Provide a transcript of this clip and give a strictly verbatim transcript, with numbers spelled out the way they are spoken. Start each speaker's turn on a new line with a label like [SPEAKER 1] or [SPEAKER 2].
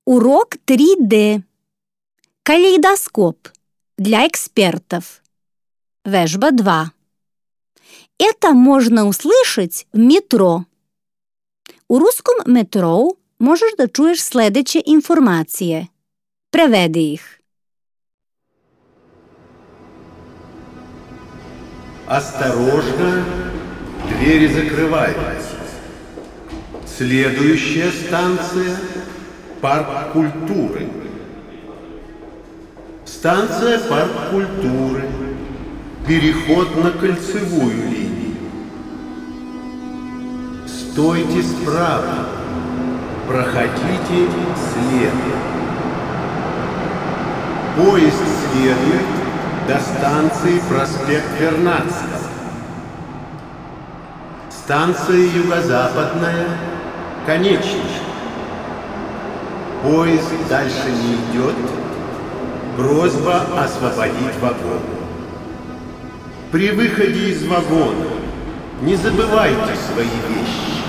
[SPEAKER 1] Урок три дэ. Калейдоскоп для экспертов. Вежба два. Это можно услышать в метро. У руском метроу можеш да чуеш следеće информации. Преведи их.
[SPEAKER 2] Осторожно, двери закрываются. Следующая станция – парк культуры. Станция парк культуры. Переход на кольцевую линию. Стойте справа. Проходите слева. Поезд следует до станции проспект Вернадского. Станция Юго-Западная, конечная. Поезд дальше не идет. Просьба освободить вагон. При выходе из вагона не забывайте свои вещи.